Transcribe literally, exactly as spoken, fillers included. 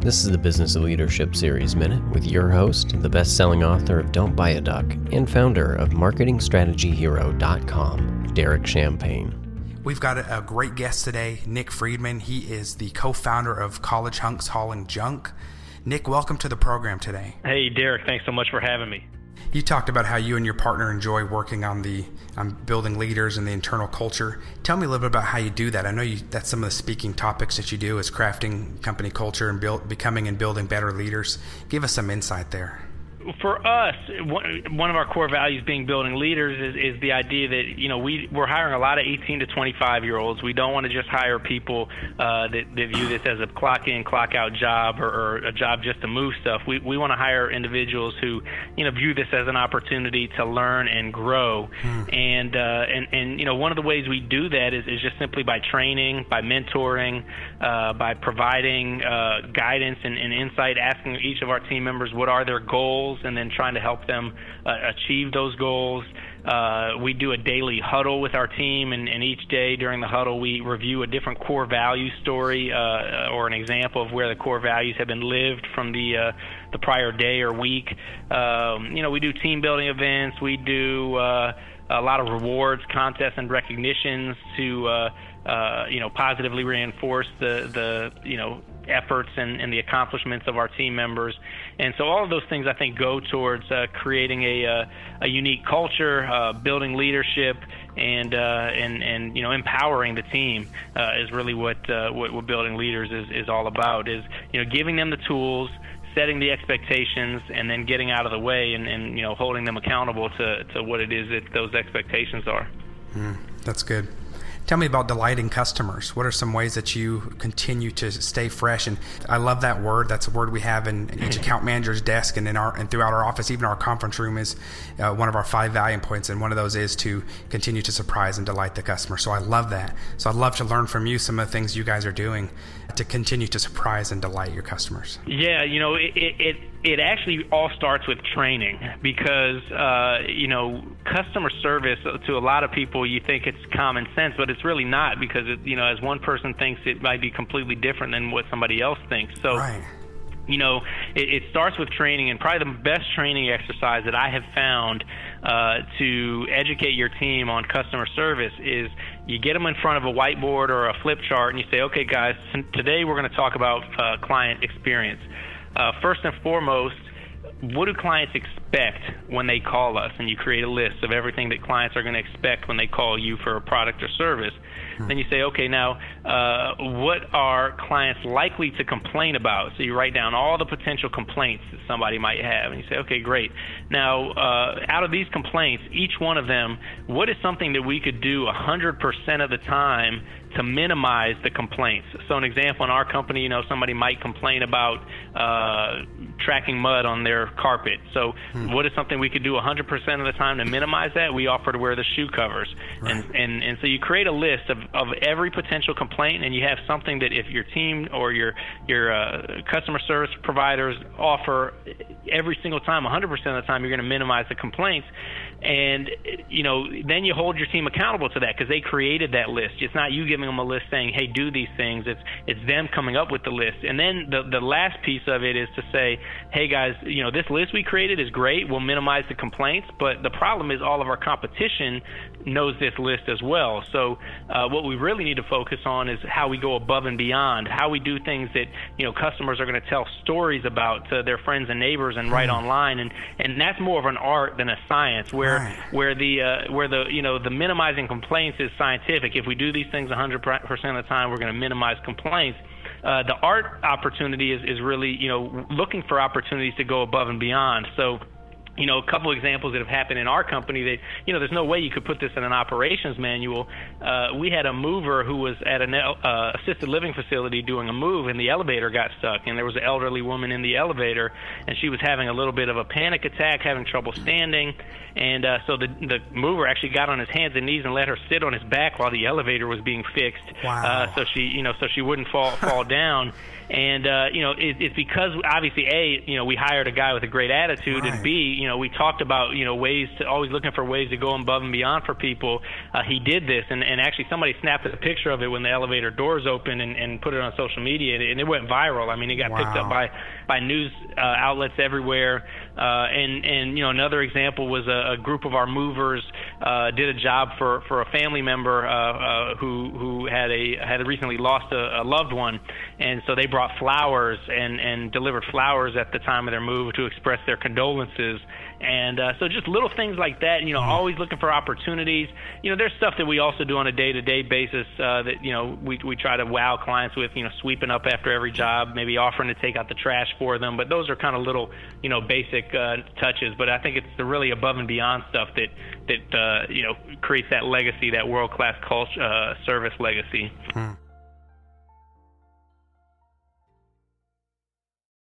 This is the Business of Leadership Series Minute with your host, the best-selling author of Don't Buy a Duck and founder of marketing strategy hero dot com, Derek Champagne. We've got a great guest today, Nick Friedman. He is the co-founder of College Hunks Hauling Junk. Nick, welcome to the program today. Hey, Derek, thanks so much for having me. You talked about how you and your partner enjoy working on the on building leaders and the internal culture. Tell me a little bit about how you do that. I know you, that's some of the speaking topics that you do is crafting company culture and build, becoming and building better leaders. Give us some insight there. For us, one of our core values being building leaders is, is the idea that, you know, we, we're hiring a lot of eighteen to twenty-five-year-olds. We don't want to just hire people uh, that, that view this as a clock-in, clock-out job or, or a job just to move stuff. We, we want to hire individuals who, you know, view this as an opportunity to learn and grow. Hmm. And, uh, and, and, you know, one of the ways we do that is, is just simply by training, by mentoring, uh, by providing uh, guidance and, and insight, asking each of our team members what are their goals, and then trying to help them uh, achieve those goals. Uh, we do a daily huddle with our team, and, and each day during the huddle we review a different core value story uh, or an example of where the core values have been lived from the uh, the prior day or week. Um, you know, we do team building events. We do uh, a lot of rewards, contests, and recognitions to uh, uh, you know positively reinforce the the you know efforts and, and the accomplishments of our team members. And so all of those things, I think, go towards uh, creating a, uh, a unique culture, uh, building leadership, and, uh, and, and, you know, empowering the team uh, is really what, uh, what, what building leaders is, is all about, is, you know, giving them the tools, setting the expectations, and then getting out of the way and, and you know, holding them accountable to, to what it is that those expectations are. Mm, that's good. Tell me about delighting customers. What are some ways that you continue to stay fresh? And I love that word. That's a word we have in, in each account manager's desk and in our and throughout our office. Even our conference room is uh, one of our five value points, and one of those is to continue to surprise and delight the customer. So I love that. So I'd love to learn from you some of the things you guys are doing to continue to surprise and delight your customers. Yeah, you know, it it, it actually all starts with training, because, uh, you know, customer service, to a lot of people, you think it's common sense, but it's really not, because, it, you know, as one person thinks, it might be completely different than what somebody else thinks. So, right. You know, it, it starts with training, and probably the best training exercise that I have found uh, to educate your team on customer service is you get them in front of a whiteboard or a flip chart and you say, okay, guys, today we're going to talk about uh, client experience. Uh, first and foremost, what do clients expect when they call us? And you create a list of everything that clients are going to expect when they call you for a product or service. Hmm. Then you say, okay, now uh, what are clients likely to complain about? So you write down all the potential complaints that somebody might have, and you say, okay, great. Now, uh, out of these complaints, each one of them, what is something that we could do one hundred percent of the time to minimize the complaints? So an example in our company, you know, somebody might complain about uh, tracking mud on their carpet. So hmm. what is something we could do one hundred percent of the time to minimize that? We offer to wear the shoe covers. Right. And, and and so you create a list of, of every potential complaint, and you have something that if your team or your, your uh, customer service providers offer every single time, one hundred percent of the time, you're going to minimize the complaints. And, you know, then you hold your team accountable to that, because they created that list. It's not you giving them a list saying, hey, do these things. It's it's them coming up with the list. And then the, the last piece of it is to say, hey, guys, you know, this list we created is great. We'll minimize the complaints. But the problem is all of our competition knows this list as well. So uh, what we really need to focus on is how we go above and beyond, how we do things that, you know, customers are going to tell stories about to their friends and neighbors and write online. And, and that's more of an art than a science, where Right. where the uh, where the you know the minimizing complaints is scientific. If we do these things one hundred percent of the time, we're going to minimize complaints. Uh, the art opportunity is, is really you know looking for opportunities to go above and beyond. So, you know, a couple examples that have happened in our company that, you know, there's no way you could put this in an operations manual. Uh, we had a mover who was at an uh, assisted living facility doing a move, and the elevator got stuck, and there was an elderly woman in the elevator, and she was having a little bit of a panic attack, having trouble standing, and uh, so the the mover actually got on his hands and knees and let her sit on his back while the elevator was being fixed. Wow. Uh, so she, you know, so she wouldn't fall fall down. And, uh, you know, it, it's because obviously, A, you know, we hired a guy with a great attitude, right. and B, you know, we talked about, you know, ways to always looking for ways to go above and beyond for people. Uh, he did this, and, and actually somebody snapped a picture of it when the elevator doors opened and, and put it on social media, and it went viral. I mean, it got wow. picked up by, by news uh, outlets everywhere. Uh, and, and, you know, another example was a, a group of our movers uh, did a job for, for a family member uh, uh, who who had a had recently lost a, a loved one, and so they brought flowers and, and delivered flowers at the time of their move to express their condolences. And uh, so just little things like that, you know, always looking for opportunities. You know, there's stuff that we also do on a day-to-day basis uh, that, you know, we we try to wow clients with, you know, sweeping up after every job, maybe offering to take out the trash for them. But those are kind of little, you know, basic uh, touches. But I think it's the really above and beyond stuff that, that uh, you know, creates that legacy, that world-class culture, uh, service legacy. Hmm.